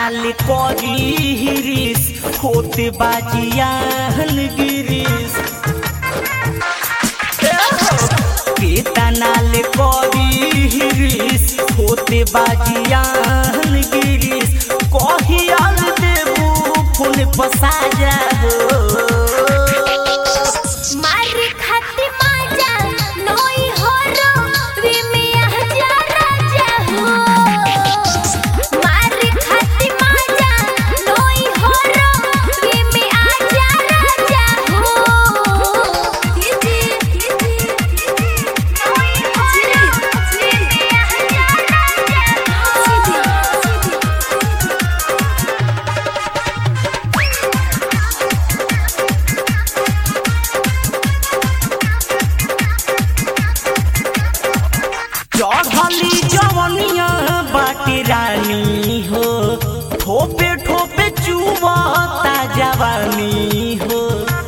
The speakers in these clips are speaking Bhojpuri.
नाल करी हिरिस होते बाजियान गिरिस केता नाल करी हिरिस होते बाजियान गिरिस कहियाल देबू फोन पसाजा हो चढ़ली जवनिया बाटी रानी हो ठोपे ठोपे चुबता जवानी हो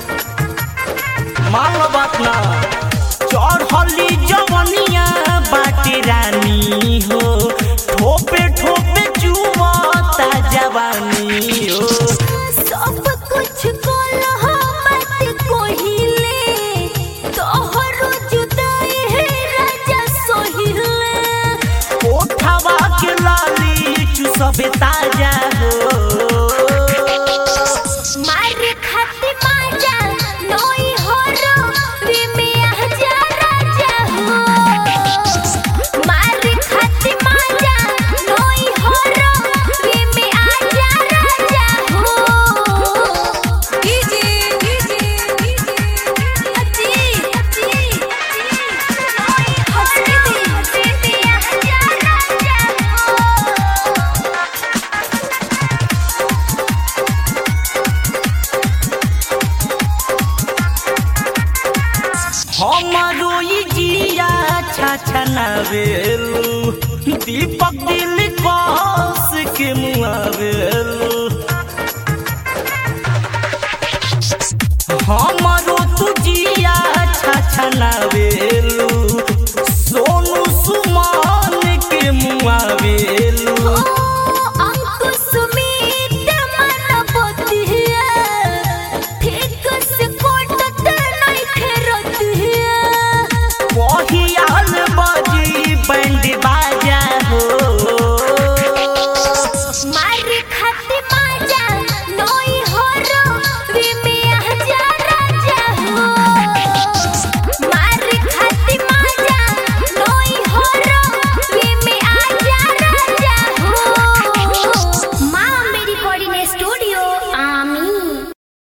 मान बात ना चढ़ली जवनिया बाटी रानी हो ठोपे ठोपे चुबता जवानी हो सब कुछ सबे ताजा हो मारे खाती माजा नोई हो रो वे में आजा राजा हो मारे खाती माजा नोई हो रो वे में आजा राजा हो कीजे अजी नोई हंसते दे आजा राजा हमारो जिया छछना बेलू दीपक दिल